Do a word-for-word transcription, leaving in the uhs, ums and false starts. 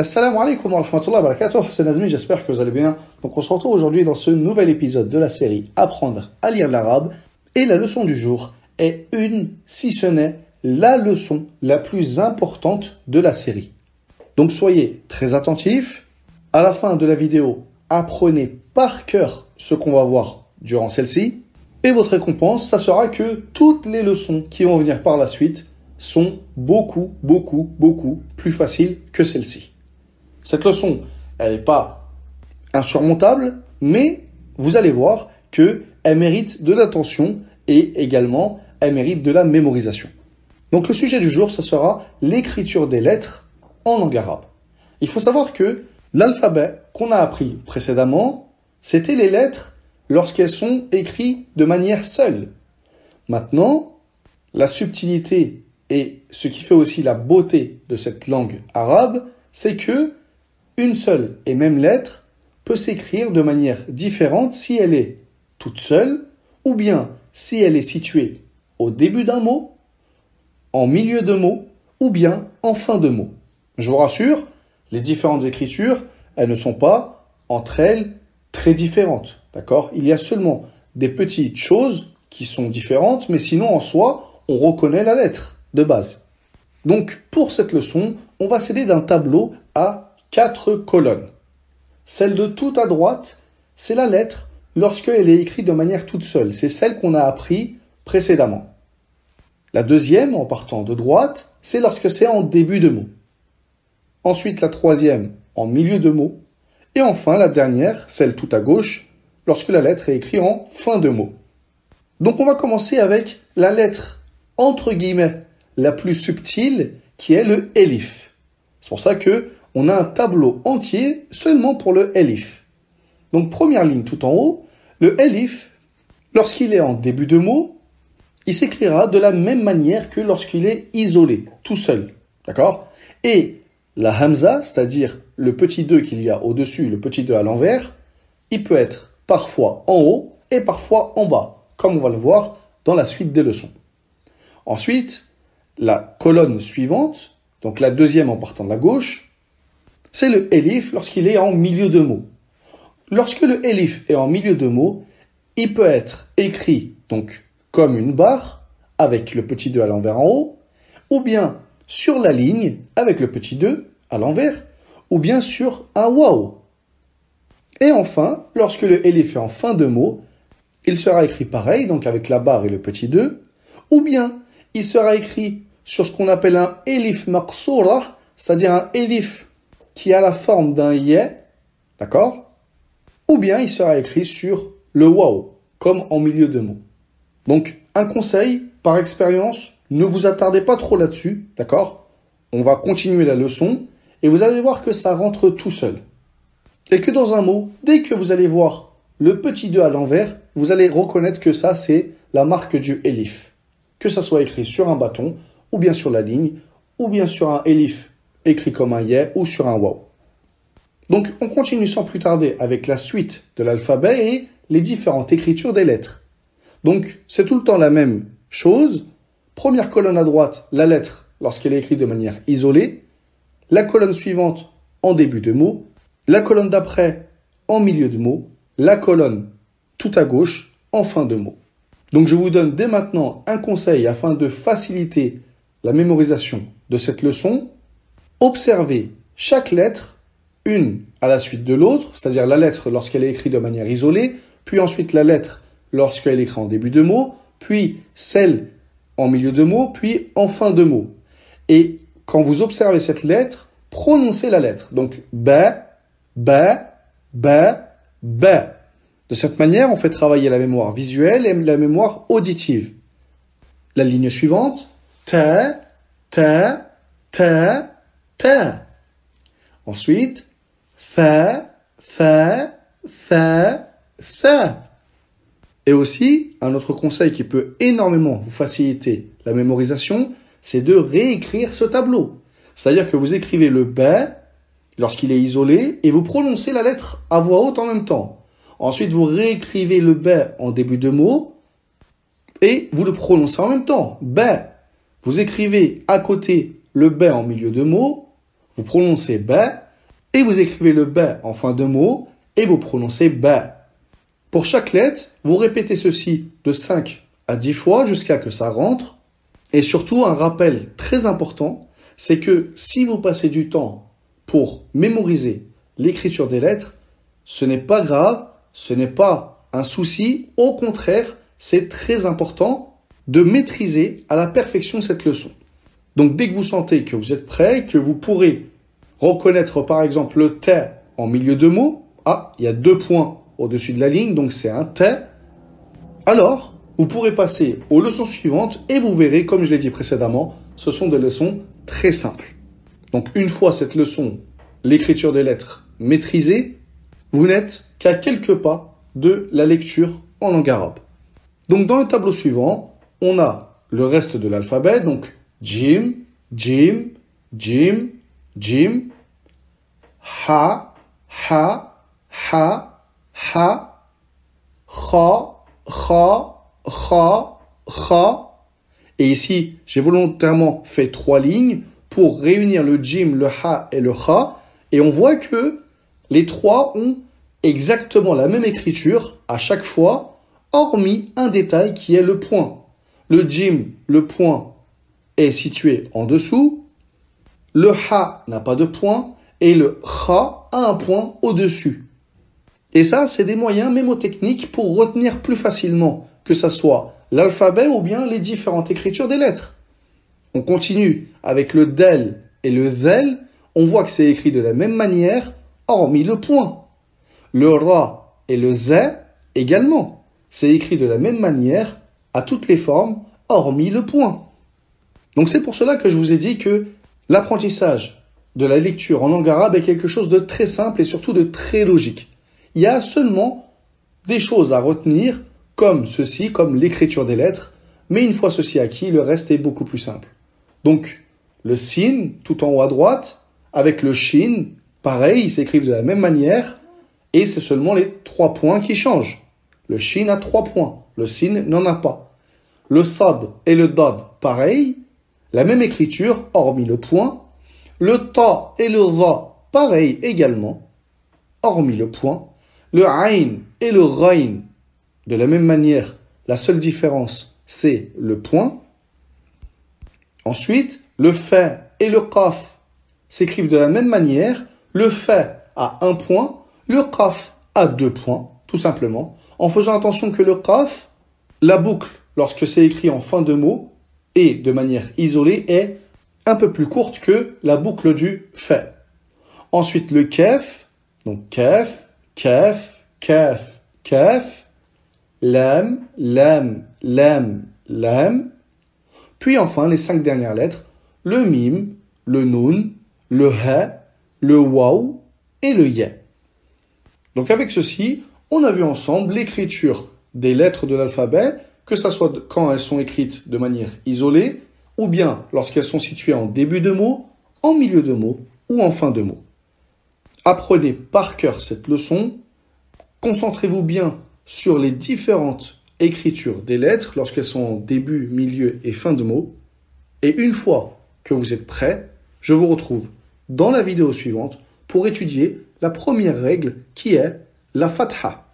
Assalamu alaikum wa rahmatullahi wa barakatuh, c'est Nazmi, j'espère que vous allez bien. Donc on se retrouve aujourd'hui dans ce nouvel épisode de la série Apprendre à lire l'arabe. Et la leçon du jour est une, si ce n'est la leçon la plus importante de la série. Donc soyez très attentifs. À la fin de la vidéo, apprenez par cœur ce qu'on va voir durant celle-ci. Et votre récompense, ça sera que toutes les leçons qui vont venir par la suite sont beaucoup, beaucoup, beaucoup plus faciles que celle-ci. Cette leçon, elle n'est pas insurmontable, mais vous allez voir qu'elle mérite de l'attention et également, elle mérite de la mémorisation. Donc le sujet du jour, ce sera l'écriture des lettres en langue arabe. Il faut savoir que l'alphabet qu'on a appris précédemment, c'était les lettres lorsqu'elles sont écrites de manière seule. Maintenant, la subtilité et ce qui fait aussi la beauté de cette langue arabe, c'est que une seule et même lettre peut s'écrire de manière différente si elle est toute seule ou bien si elle est située au début d'un mot, en milieu de mot ou bien en fin de mot. Je vous rassure, les différentes écritures, elles ne sont pas entre elles très différentes. D'accord ? Il y a seulement des petites choses qui sont différentes, mais sinon en soi, on reconnaît la lettre de base. Donc pour cette leçon, on va s'aider d'un tableau à quatre colonnes. Celle de tout à droite, c'est la lettre lorsqu'elle est écrite de manière toute seule. C'est celle qu'on a appris précédemment. La deuxième, en partant de droite, c'est lorsque c'est en début de mot. Ensuite, la troisième, en milieu de mot. Et enfin, la dernière, celle tout à gauche, lorsque la lettre est écrite en fin de mot. Donc, on va commencer avec la lettre, entre guillemets, la plus subtile, qui est le elif. C'est pour ça que on a un tableau entier seulement pour le elif. Donc, première ligne tout en haut, le elif, lorsqu'il est en début de mot, il s'écrira de la même manière que lorsqu'il est isolé, tout seul. D'accord ? Et la hamza, c'est-à-dire le petit deux qu'il y a au-dessus, le petit deux à l'envers, il peut être parfois en haut et parfois en bas, comme on va le voir dans la suite des leçons. Ensuite, la colonne suivante, donc la deuxième en partant de la gauche, c'est le elif lorsqu'il est en milieu de mot. Lorsque le elif est en milieu de mot, il peut être écrit donc comme une barre avec le petit deux à l'envers en haut, ou bien sur la ligne avec le petit deux à l'envers, ou bien sur un waouh. Et enfin, lorsque le elif est en fin de mot, il sera écrit pareil, donc avec la barre et le petit deux, ou bien il sera écrit sur ce qu'on appelle un elif maqsoura, c'est-à-dire un elif qui a la forme d'un yé, d'accord ? Ou bien il sera écrit sur le waouh, comme en milieu de mot. Donc, un conseil, par expérience, ne vous attardez pas trop là-dessus, d'accord ? On va continuer la leçon, et vous allez voir que ça rentre tout seul. Et que dans un mot, dès que vous allez voir le petit deux à l'envers, vous allez reconnaître que ça, c'est la marque du elif. Que ça soit écrit sur un bâton, ou bien sur la ligne, ou bien sur un elif écrit comme un yé, ou sur un waouh. Donc, on continue sans plus tarder avec la suite de l'alphabet et les différentes écritures des lettres. Donc, c'est tout le temps la même chose. Première colonne à droite, la lettre lorsqu'elle est écrite de manière isolée. La colonne suivante en début de mot. La colonne d'après en milieu de mot. La colonne tout à gauche en fin de mot. Donc, je vous donne dès maintenant un conseil afin de faciliter la mémorisation de cette leçon. Observez chaque lettre, une à la suite de l'autre, c'est-à-dire la lettre lorsqu'elle est écrite de manière isolée, puis ensuite la lettre lorsqu'elle est écrite en début de mot, puis celle en milieu de mot, puis en fin de mot. Et quand vous observez cette lettre, prononcez la lettre. Donc, ba, ba, ba, ba. De cette manière, on fait travailler la mémoire visuelle et la mémoire auditive. La ligne suivante, ta, ta, ta, ta. Ensuite, fa, fa, fa, fa. Et aussi, un autre conseil qui peut énormément vous faciliter la mémorisation, c'est de réécrire ce tableau. C'est-à-dire que vous écrivez le ba lorsqu'il est isolé et vous prononcez la lettre à voix haute en même temps. Ensuite, vous réécrivez le ba en début de mot et vous le prononcez en même temps. Ba. Vous écrivez à côté le ba en milieu de mot, vous prononcez ba et vous écrivez le ba en fin de mot et vous prononcez ba. Pour chaque lettre, vous répétez ceci de cinq à dix fois jusqu'à ce que ça rentre. Et surtout, un rappel très important, c'est que si vous passez du temps pour mémoriser l'écriture des lettres, ce n'est pas grave, ce n'est pas un souci. Au contraire, c'est très important de maîtriser à la perfection cette leçon. Donc, dès que vous sentez que vous êtes prêt, que vous pourrez reconnaître par exemple le T en milieu de mot, ah, il y a deux points au-dessus de la ligne, donc c'est un T, alors vous pourrez passer aux leçons suivantes et vous verrez, comme je l'ai dit précédemment, ce sont des leçons très simples. Donc, une fois cette leçon, l'écriture des lettres maîtrisée, vous n'êtes qu'à quelques pas de la lecture en langue arabe. Donc, dans le tableau suivant, on a le reste de l'alphabet, donc Jim, Jim, Jim, Jim, Ha, Ha, Ha, Ha, Kha, Kha, Kha, Kha. Et ici, j'ai volontairement fait trois lignes pour réunir le Jim, le Ha et le Kha. Et on voit que les trois ont exactement la même écriture à chaque fois, hormis un détail qui est le point. Le Jim, le point, est situé en dessous. Le Ha n'a pas de point. Et le Kha a un point au-dessus. Et ça, c'est des moyens mémotechniques pour retenir plus facilement que ce soit l'alphabet ou bien les différentes écritures des lettres. On continue avec le del et le zel. On voit que c'est écrit de la même manière, hormis le point. Le ra et le zé également. C'est écrit de la même manière, à toutes les formes, hormis le point. Donc c'est pour cela que je vous ai dit que l'apprentissage de la lecture en langue arabe est quelque chose de très simple et surtout de très logique. Il y a seulement des choses à retenir, comme ceci, comme l'écriture des lettres, mais une fois ceci acquis, le reste est beaucoup plus simple. Donc, le sin, tout en haut à droite, avec le shin, pareil, ils s'écrivent de la même manière, et c'est seulement les trois points qui changent. Le shin a trois points, le sin n'en a pas. Le sad et le dad, pareil, la même écriture, hormis le point. Le ta et le za, pareil également, hormis le point. Le ayn et le ghayn, de la même manière, la seule différence, c'est le point. Ensuite, le fa et le qaf s'écrivent de la même manière. Le fa a un point, le qaf a deux points, tout simplement. En faisant attention que le qaf, la boucle, lorsque c'est écrit en fin de mot, et de manière isolée, est un peu plus courte que la boucle du fa. Ensuite, le kaf, donc kaf, kaf, kaf, kaf, lam, lam, lam, lam. Puis enfin, les cinq dernières lettres, le mim, le nun, le ha, le waw et le ya. Donc avec ceci, on a vu ensemble l'écriture des lettres de l'alphabet, que ce soit quand elles sont écrites de manière isolée, ou bien lorsqu'elles sont situées en début de mot, en milieu de mot ou en fin de mot. Apprenez par cœur cette leçon, concentrez-vous bien sur les différentes écritures des lettres lorsqu'elles sont en début, milieu et fin de mot, et une fois que vous êtes prêts, je vous retrouve dans la vidéo suivante pour étudier la première règle qui est la fatha.